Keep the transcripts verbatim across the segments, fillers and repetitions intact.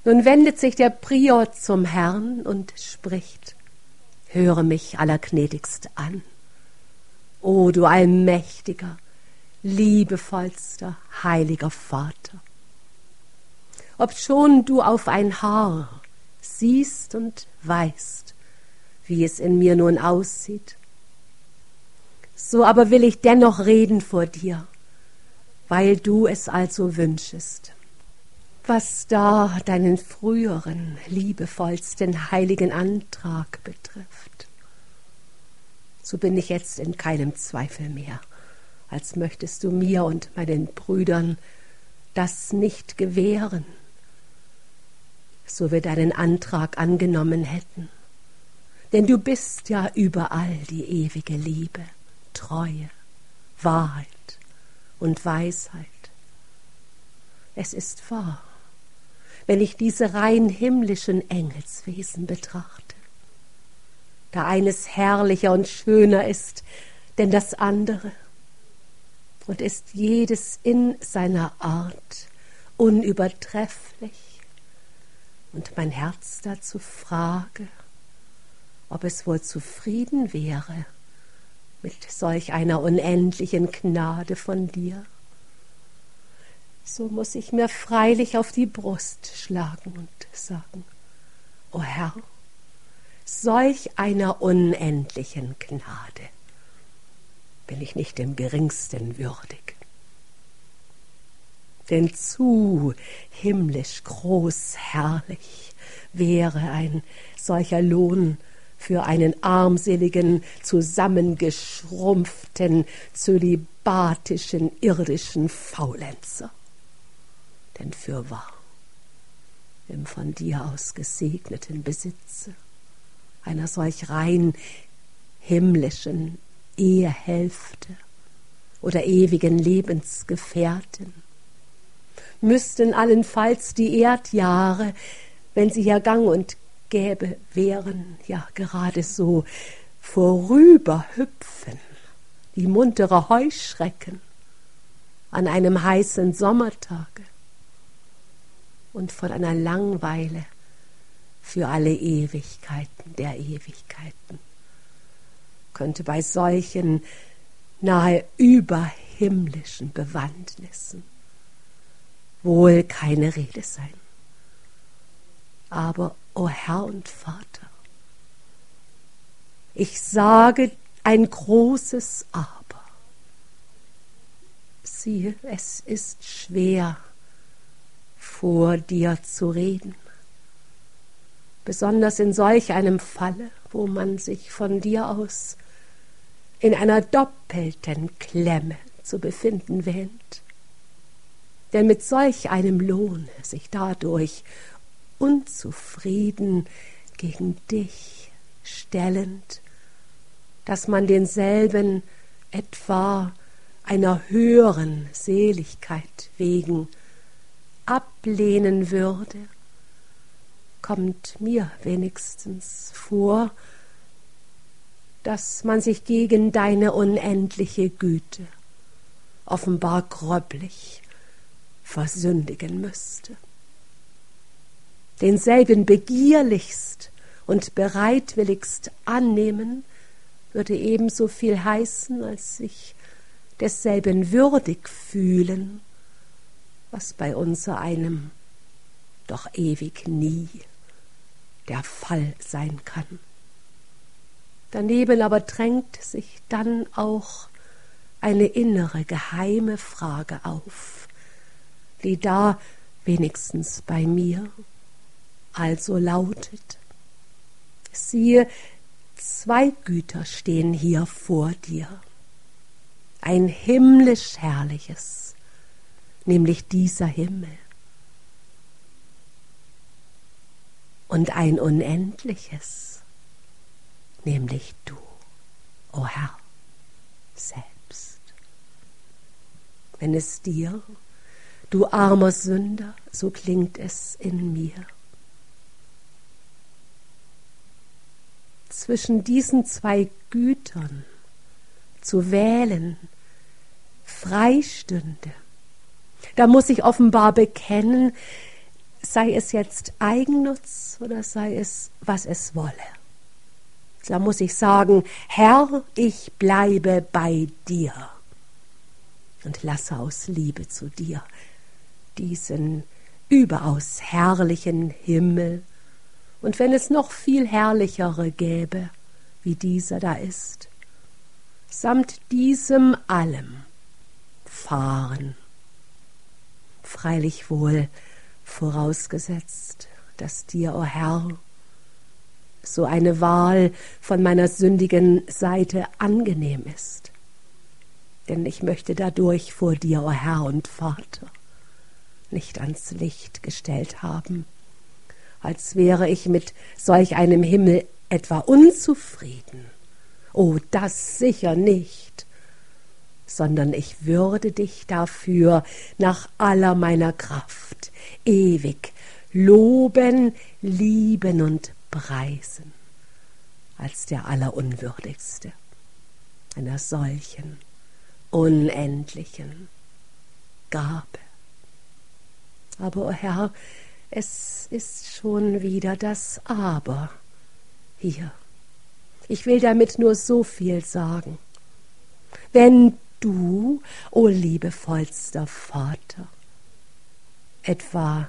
Nun wendet sich der Prior zum Herrn und spricht: Höre mich allergnädigst an, o du allmächtiger, liebevollster, heiliger Vater. Obschon du auf ein Haar siehst und weißt, wie es in mir nun aussieht, so aber will ich dennoch reden vor dir, weil du es also wünschest. Was da deinen früheren, liebevollsten, heiligen Antrag betrifft, so bin ich jetzt in keinem Zweifel mehr, als möchtest du mir und meinen Brüdern das nicht gewähren, so wir deinen Antrag angenommen hätten. Denn du bist ja überall die ewige Liebe, Treue, Wahrheit und Weisheit. Es ist wahr, wenn ich diese rein himmlischen Engelswesen betrachte, da eines herrlicher und schöner ist denn das andere und ist jedes in seiner Art unübertrefflich, und mein Herz dazu frage, ob es wohl zufrieden wäre mit solch einer unendlichen Gnade von dir, so muss ich mir freilich auf die Brust schlagen und sagen: O Herr, solch einer unendlichen Gnade bin ich nicht im geringsten würdig. Denn zu himmlisch groß herrlich wäre ein solcher Lohn für einen armseligen, zusammengeschrumpften, zölibatischen, irdischen Faulenzer. Denn fürwahr, im von dir aus gesegneten Besitze einer solch rein himmlischen Ehehälfte oder ewigen Lebensgefährtin müssten allenfalls die Erdjahre, wenn sie ja gang und gäbe wären, ja gerade so vorüberhüpfen, wie muntere Heuschrecken an einem heißen Sommertage, und von einer Langweile für alle Ewigkeiten der Ewigkeiten könnte bei solchen nahe überhimmlischen Bewandtnissen wohl keine Rede sein. Aber, o Herr und Vater, ich sage ein großes Aber. Siehe, es ist schwer, vor dir zu reden, besonders in solch einem Falle, wo man sich von dir aus in einer doppelten Klemme zu befinden wähnt. Denn mit solch einem Lohn sich dadurch unzufrieden gegen dich stellend, dass man denselben etwa einer höheren Seligkeit wegen ablehnen würde, kommt mir wenigstens vor, dass man sich gegen deine unendliche Güte offenbar gröblich versündigen müsste. Denselben begierlichst und bereitwilligst annehmen würde ebenso viel heißen, als sich desselben würdig fühlen, was bei unser einem doch ewig nie der Fall sein kann. Daneben aber drängt sich dann auch eine innere, geheime Frage auf, die da wenigstens bei mir also lautet: Siehe, zwei Güter stehen hier vor dir, ein himmlisch herrliches, nämlich dieser Himmel, und ein unendliches, nämlich du, o Herr, selbst. Wenn es dir, du armer Sünder, so klingt es in mir, zwischen diesen zwei Gütern zu wählen freistünde, da muss ich offenbar bekennen, sei es jetzt Eigennutz oder sei es, was es wolle. Da muss ich sagen, Herr, ich bleibe bei dir und lasse aus Liebe zu dir diesen überaus herrlichen Himmel, und wenn es noch viel herrlichere gäbe, wie dieser da ist, samt diesem allem fahren. Freilich wohl vorausgesetzt, dass dir, o Herr, so eine Wahl von meiner sündigen Seite angenehm ist. Denn ich möchte dadurch vor dir, o Herr und Vater, nicht ans Licht gestellt haben, als wäre ich mit solch einem Himmel etwa unzufrieden. Oh, das sicher nicht, sondern ich würde dich dafür nach aller meiner Kraft ewig loben, lieben und preisen, als der Allerunwürdigste einer solchen unendlichen Gabe. Aber, o Herr, es ist schon wieder das Aber hier. Ich will damit nur so viel sagen. Wenn du, o liebevollster Vater, etwa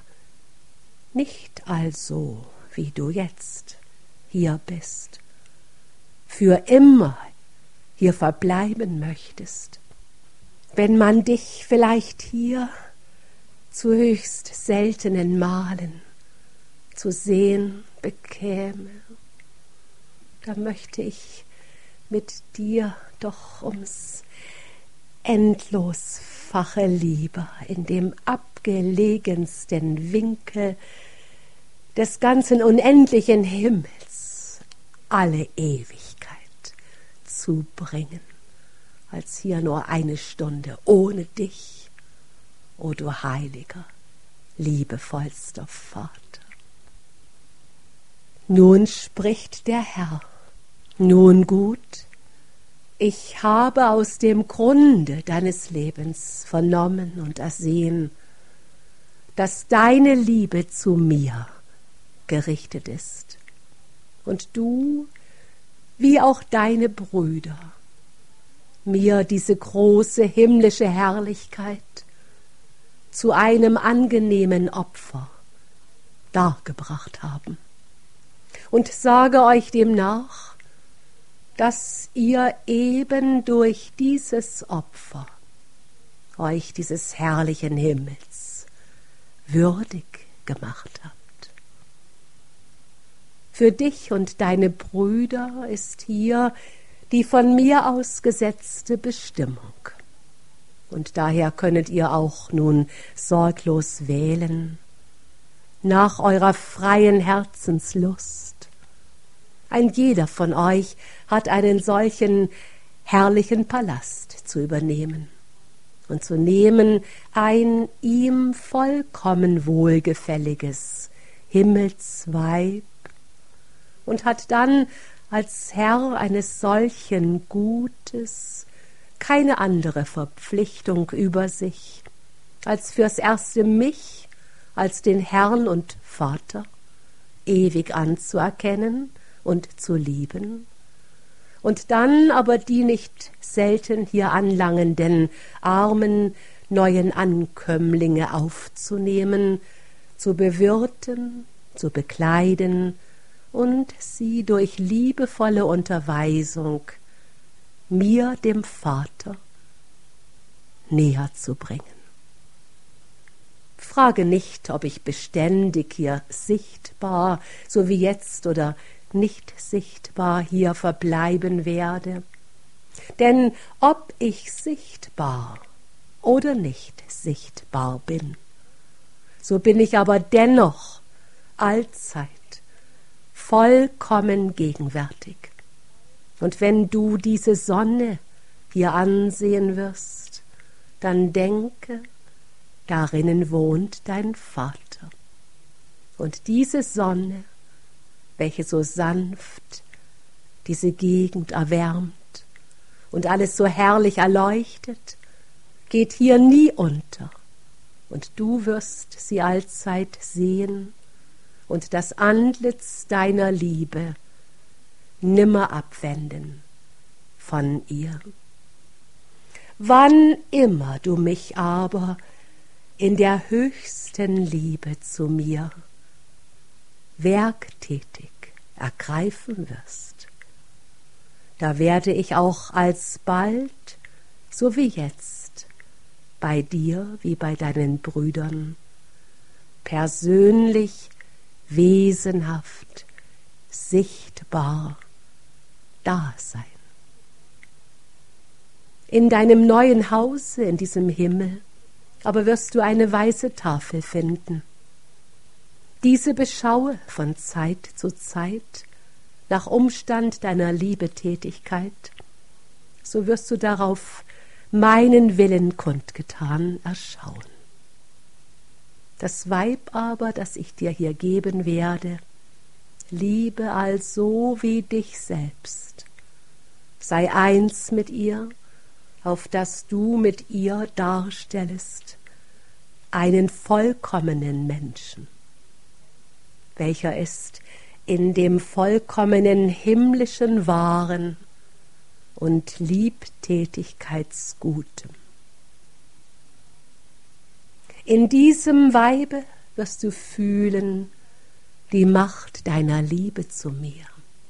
nicht also, wie du jetzt hier bist, für immer hier verbleiben möchtest, wenn man dich vielleicht hier zu höchst seltenen Malen zu sehen bekäme, da möchte ich mit dir doch ums endlosfache lieber in dem abgelegensten Winkel des ganzen unendlichen Himmels alle Ewigkeit zubringen, als hier nur eine Stunde ohne dich, o du heiliger, liebevollster Vater. Nun spricht der Herr, nun gut, ich habe aus dem Grunde deines Lebens vernommen und ersehen, dass deine Liebe zu mir gerichtet ist und du, wie auch deine Brüder, mir diese große himmlische Herrlichkeit zu einem angenehmen Opfer dargebracht haben. Und sage euch demnach, dass ihr eben durch dieses Opfer euch dieses herrlichen Himmels würdig gemacht habt. Für dich und deine Brüder ist hier die von mir ausgesetzte Bestimmung. Und daher könnet ihr auch nun sorglos wählen, nach eurer freien Herzenslust. Ein jeder von euch hat einen solchen herrlichen Palast zu übernehmen und zu nehmen ein ihm vollkommen wohlgefälliges Himmelsweib und hat dann als Herr eines solchen Gutes keine andere Verpflichtung über sich, als fürs Erste mich als den Herrn und Vater ewig anzuerkennen und zu lieben, und dann aber die nicht selten hier anlangenden armen neuen Ankömmlinge aufzunehmen, zu bewirten, zu bekleiden und sie durch liebevolle Unterweisung mir, dem Vater, näher zu bringen. Frage nicht, ob ich beständig hier sichtbar, so wie jetzt, oder nicht sichtbar hier verbleiben werde. Denn ob ich sichtbar oder nicht sichtbar bin, so bin ich aber dennoch allzeit vollkommen gegenwärtig. Und wenn du diese Sonne hier ansehen wirst, dann denke, darinnen wohnt dein Vater. Und diese Sonne, welche so sanft diese Gegend erwärmt und alles so herrlich erleuchtet, geht hier nie unter und du wirst sie allzeit sehen und das Antlitz deiner Liebe nimmer abwenden von ihr. Wann immer du mich aber in der höchsten Liebe zu mir werktätig ergreifen wirst, da werde ich auch alsbald, so wie jetzt, bei dir wie bei deinen Brüdern, persönlich, wesenhaft, sichtbar da sein. In deinem neuen Hause, in diesem Himmel, aber wirst du eine weiße Tafel finden. Diese beschaue von Zeit zu Zeit nach Umstand deiner Liebetätigkeit, so wirst du darauf meinen Willen kundgetan erschauen. Das Weib aber, das ich dir hier geben werde, liebe also wie dich selbst. Sei eins mit ihr, auf dass du mit ihr darstellest einen vollkommenen Menschen, welcher ist in dem vollkommenen himmlischen Wahren und Liebtätigkeitsgutem. In diesem Weibe wirst du fühlen die Macht deiner Liebe zu mir.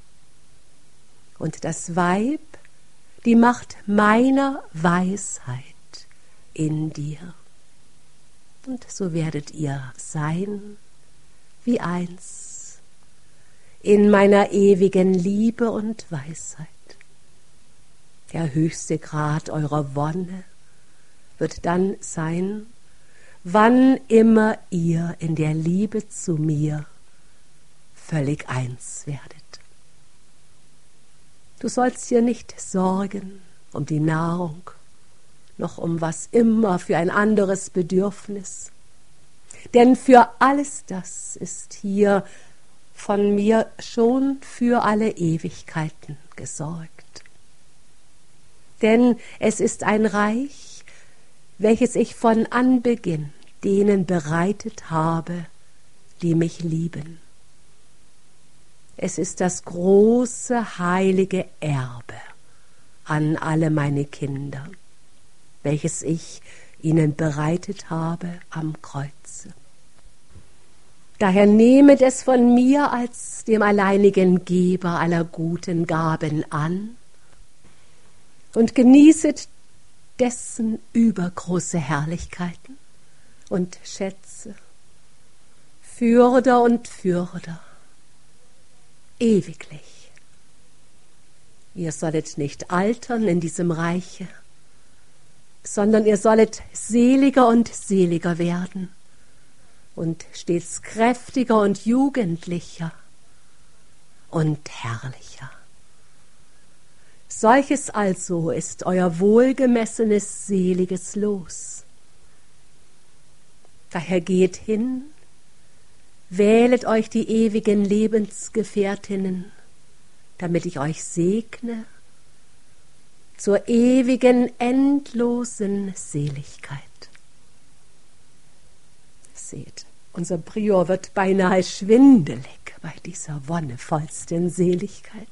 Und das Weib, die Macht meiner Weisheit in dir. Und so werdet ihr sein wie eins in meiner ewigen Liebe und Weisheit. Der höchste Grad eurer Wonne wird dann sein, wann immer ihr in der Liebe zu mir völlig eins werdet. Du sollst dir nicht sorgen um die Nahrung, noch um was immer für ein anderes Bedürfnis, denn für alles das ist hier von mir schon für alle Ewigkeiten gesorgt. Denn es ist ein Reich, welches ich von Anbeginn denen bereitet habe, die mich lieben. Es ist das große, heilige Erbe an alle meine Kinder, welches ich ihnen bereitet habe am Kreuze. Daher nehmet es von mir als dem alleinigen Geber aller guten Gaben an und genießet dessen übergroße Herrlichkeiten und Schätze, fürder und fürder, ewiglich. Ihr sollet nicht altern in diesem Reiche, sondern ihr sollet seliger und seliger werden und stets kräftiger und jugendlicher und herrlicher. Solches also ist euer wohlgemessenes, seliges Los. Daher geht hin, wählet euch die ewigen Lebensgefährtinnen, damit ich euch segne zur ewigen, endlosen Seligkeit. Seht, unser Prior wird beinahe schwindelig bei dieser wonnevollsten Seligkeit.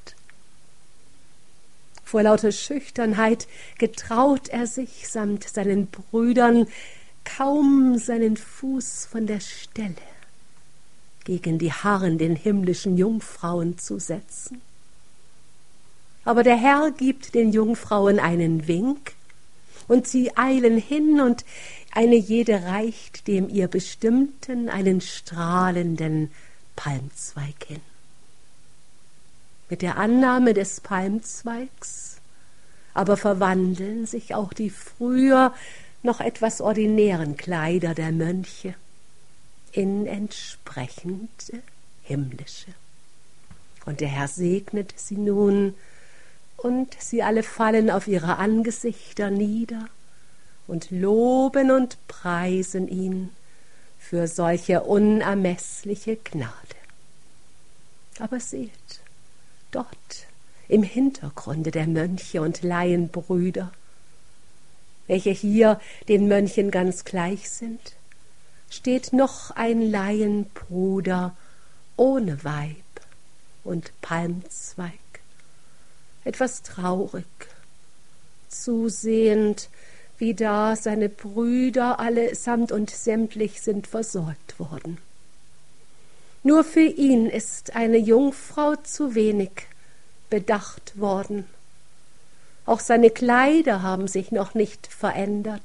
Vor lauter Schüchternheit getraut er sich samt seinen Brüdern kaum seinen Fuß von der Stelle gegen die harrenden himmlischen Jungfrauen zu setzen. Aber der Herr gibt den Jungfrauen einen Wink, und sie eilen hin, und eine jede reicht dem ihr Bestimmten einen strahlenden Palmzweig hin. Mit der Annahme des Palmzweigs aber verwandeln sich auch die früher noch etwas ordinären Kleider der Mönche in entsprechende himmlische. Und der Herr segnet sie nun, und sie alle fallen auf ihre Angesichter nieder und loben und preisen ihn für solche unermessliche Gnade. Aber seht, dort im Hintergrunde der Mönche und Laienbrüder, welche hier den Mönchen ganz gleich sind, steht noch ein Laienbruder ohne Weib und Palmzweig, etwas traurig, zusehend, wie da seine Brüder alle samt und sämtlich sind versorgt worden. Nur für ihn ist eine Jungfrau zu wenig bedacht worden. Auch seine Kleider haben sich noch nicht verändert,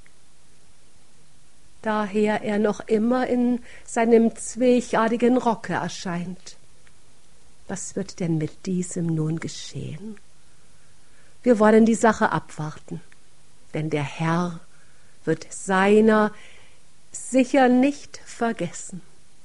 daher er noch immer in seinem zwilchartigen Rocke erscheint. Was wird denn mit diesem nun geschehen? Wir wollen die Sache abwarten, denn der Herr wird seiner sicher nicht vergessen.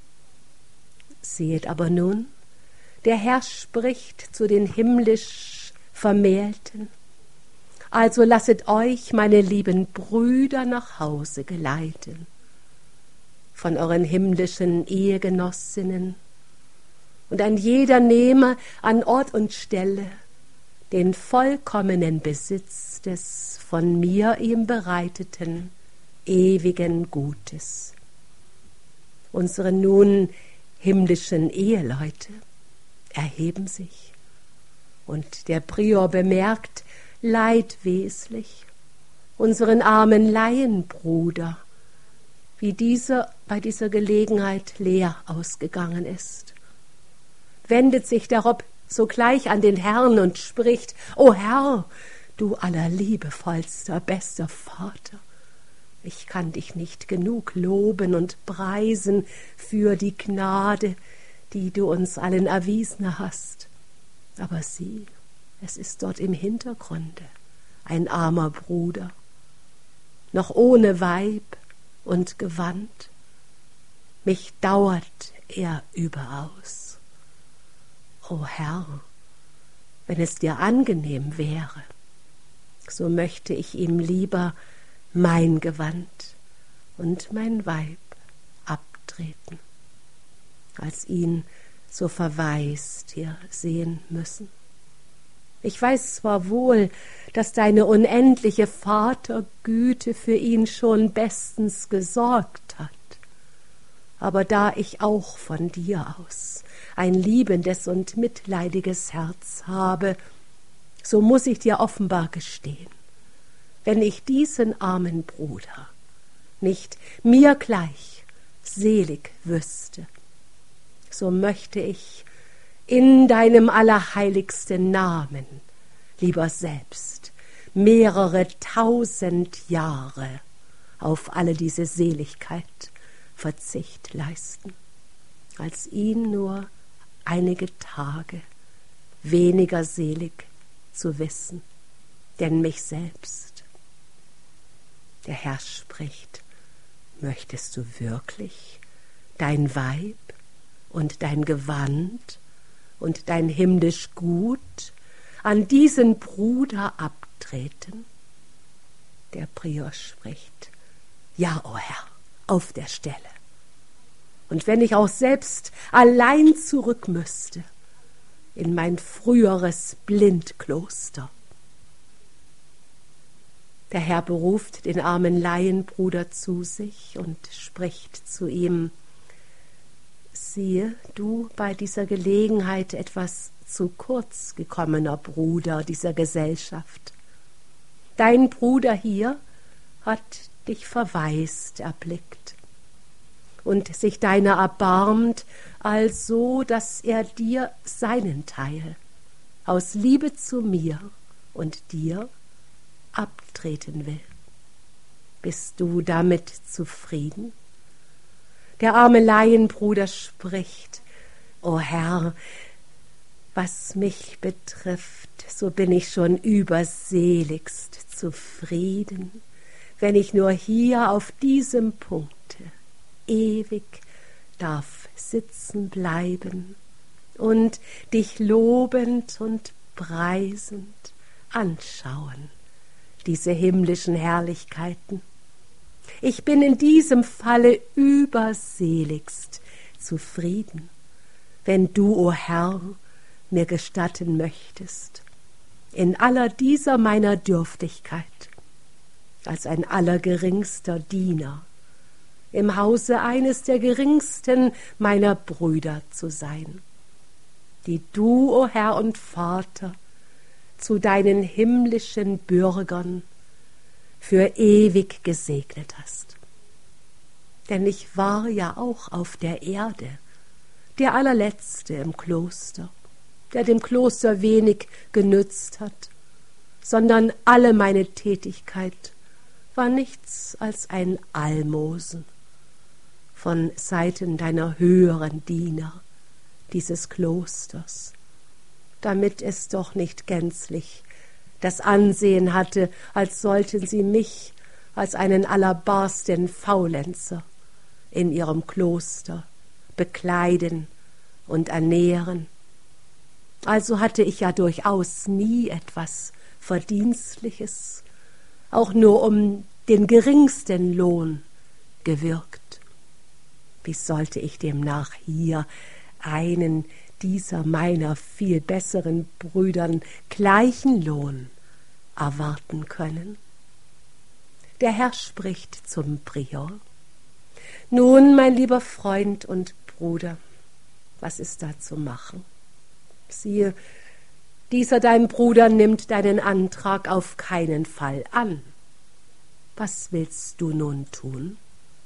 Sehet aber nun, der Herr spricht zu den himmlisch Vermählten: Also lasset euch, meine lieben Brüder, nach Hause geleiten von euren himmlischen Ehegenossinnen, und ein jeder nehme an Ort und Stelle den vollkommenen Besitz des von mir ihm bereiteten ewigen Gutes. Unsere nun himmlischen Eheleute erheben sich, und der Prior bemerkt leidweslich unseren armen Laienbruder, wie dieser bei dieser Gelegenheit leer ausgegangen ist, wendet sich darob sogleich an den Herrn und spricht: O Herr, du allerliebevollster, bester Vater, ich kann dich nicht genug loben und preisen für die Gnade, die du uns allen erwiesen hast. Aber sieh, es ist dort im Hintergrunde ein armer Bruder, noch ohne Weib und Gewand. Mich dauert er überaus. O Herr, wenn es dir angenehm wäre, so möchte ich ihm lieber mein Gewand und mein Weib abtreten, als ihn so verwaist hier sehen müssen. Ich weiß zwar wohl, dass deine unendliche Vatergüte für ihn schon bestens gesorgt hat, aber da ich auch von dir aus ein liebendes und mitleidiges Herz habe, so muß ich dir offenbar gestehen: Wenn ich diesen armen Bruder nicht mir gleich selig wüsste, so möchte ich in deinem allerheiligsten Namen lieber selbst mehrere tausend Jahre auf alle diese Seligkeit Verzicht leisten, als ihn nur einige Tage weniger selig zu wissen, denn mich selbst. Der Herr spricht: Möchtest du wirklich dein Weib und dein Gewand und dein himmlisch Gut an diesen Bruder abtreten? Der Prior spricht: Ja, o Herr, auf der Stelle. Und wenn ich auch selbst allein zurück müsste in mein früheres Blindkloster. Der Herr beruft den armen Laienbruder zu sich und spricht zu ihm: Siehe, du bei dieser Gelegenheit etwas zu kurz gekommener Bruder dieser Gesellschaft. Dein Bruder hier hat dich verwaist erblickt und sich deiner erbarmt, also dass er dir seinen Teil aus Liebe zu mir und dir abtreten will. Bist du damit zufrieden? Der arme Laienbruder spricht: O Herr, was mich betrifft, so bin ich schon überseligst zufrieden, wenn ich nur hier auf diesem Punkte ewig darf sitzen bleiben und dich lobend und preisend anschauen, diese himmlischen Herrlichkeiten. Ich bin in diesem Falle überseligst zufrieden, wenn du, o Herr, mir gestatten möchtest, in aller dieser meiner Dürftigkeit, als ein allergeringster Diener, im Hause eines der geringsten meiner Brüder zu sein, die du, o Herr und Vater, zu deinen himmlischen Bürgern für ewig gesegnet hast. Denn ich war ja auch auf der Erde der allerletzte im Kloster, der dem Kloster wenig genützt hat, sondern alle meine Tätigkeit war nichts als ein Almosen von Seiten deiner höheren Diener dieses Klosters, damit es doch nicht gänzlich das Ansehen hatte, als sollten sie mich als einen allerbarsten Faulenzer in ihrem Kloster bekleiden und ernähren. Also hatte ich ja durchaus nie etwas Verdienstliches, auch nur um den geringsten Lohn gewirkt. Wie sollte ich demnach hier einen dieser meiner viel besseren Brüdern gleichen Lohn erwarten können? Der Herr spricht zum Prior: Nun, mein lieber Freund und Bruder, was ist da zu machen? Siehe, dieser dein Bruder nimmt deinen Antrag auf keinen Fall an. Was willst du nun tun?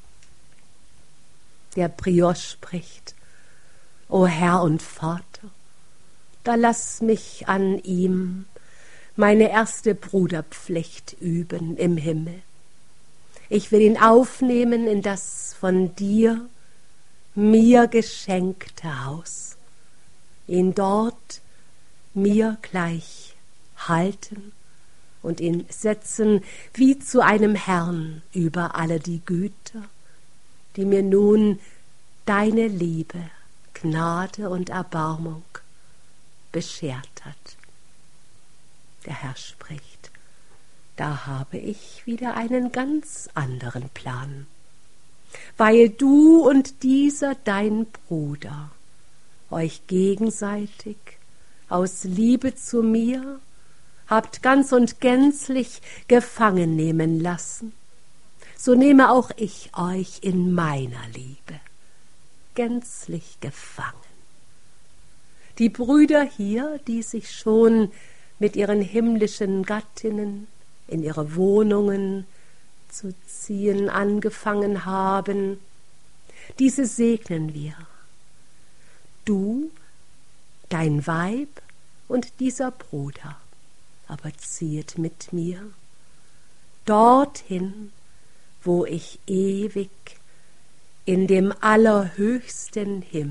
Der Prior spricht: O Herr und Vater, da lass mich an ihm meine erste Bruderpflicht üben im Himmel. Ich will ihn aufnehmen in das von dir mir geschenkte Haus, ihn dort mir gleich halten und ihn setzen wie zu einem Herrn über alle die Güter, die mir nun deine Liebe, Gnade und Erbarmung beschert hat. Der Herr spricht: Da habe ich wieder einen ganz anderen Plan. Weil du und dieser dein Bruder euch gegenseitig aus Liebe zu mir habt ganz und gänzlich gefangen nehmen lassen, so nehme auch ich euch in meiner Liebe gänzlich gefangen. Die Brüder hier, die sich schon mit ihren himmlischen Gattinnen in ihre Wohnungen zu ziehen angefangen haben, diese segnen wir. Du, dein Weib und dieser Bruder aber ziehet mit mir dorthin, wo ich ewig in dem allerhöchsten Himmel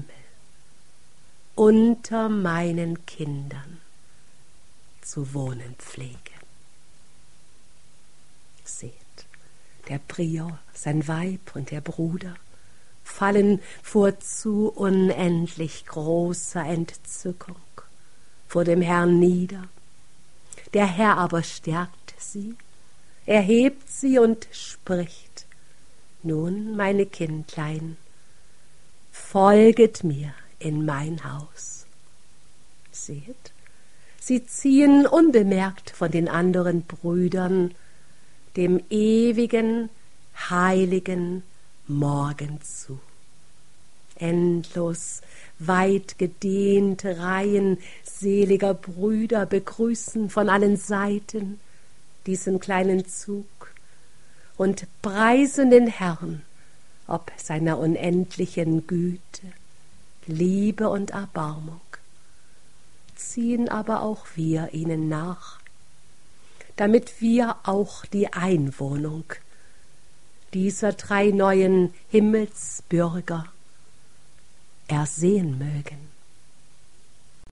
unter meinen Kindern zu wohnen pflege. Seht, der Prior, sein Weib und der Bruder fallen vor zu unendlich großer Entzückung vor dem Herrn nieder. Der Herr aber stärkt sie, erhebt sie und spricht: Nun, meine Kindlein, folget mir in mein Haus. Seht, sie ziehen unbemerkt von den anderen Brüdern dem ewigen, heiligen Morgen zu. Endlos weit gedehnte Reihen seliger Brüder begrüßen von allen Seiten diesen kleinen Zug und preisen den Herrn ob seiner unendlichen Güte, Liebe und Erbarmung. Ziehen aber auch wir ihnen nach, damit wir auch die Einwohnung dieser drei neuen Himmelsbürger ersehen mögen.